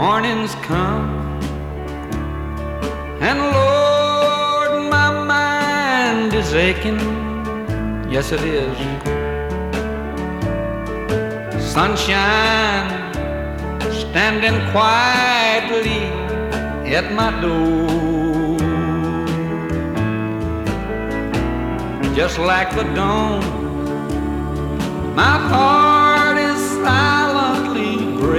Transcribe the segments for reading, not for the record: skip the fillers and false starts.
mornings come, and Lord, my mind is aching. Yes, it is. Sunshine standing quietly at my door, just like the dawn. My heart is silently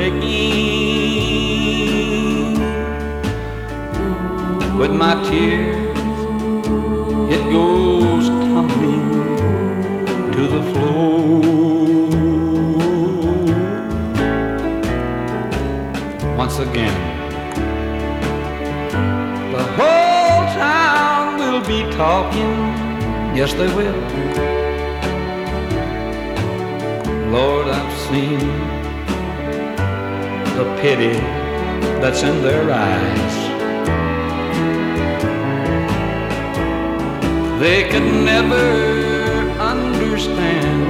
breaking. With my tears, it goes tumbling to the floor. Once again, the whole town will be talking. Yes, they will. Lord, I've seen the pity that's in their eyes. They could never understand.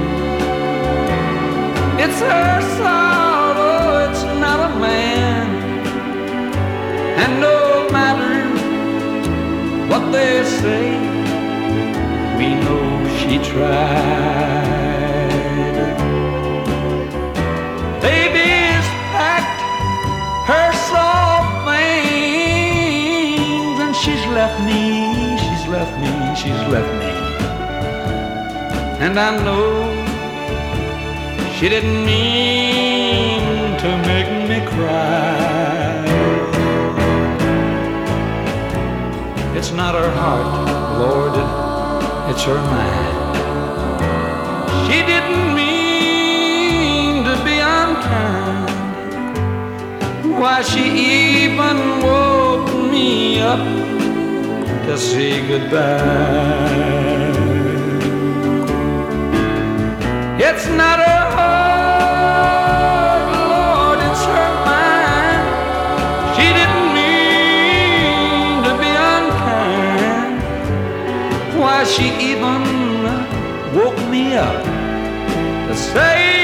It's her sorrow, it's not a man. And no matter what they say, we know she tried. Baby's packed her soft things, and she's left me, she's left me, she's left me. And I know she didn't mean to make me cry. It's not her heart, Lord, it's her mind. She didn't mean to be unkind. Why, she even woke me up to say goodbye. It's not her heart, Lord, it's her mind. She didn't mean to be unkind. Why, she even woke me up to say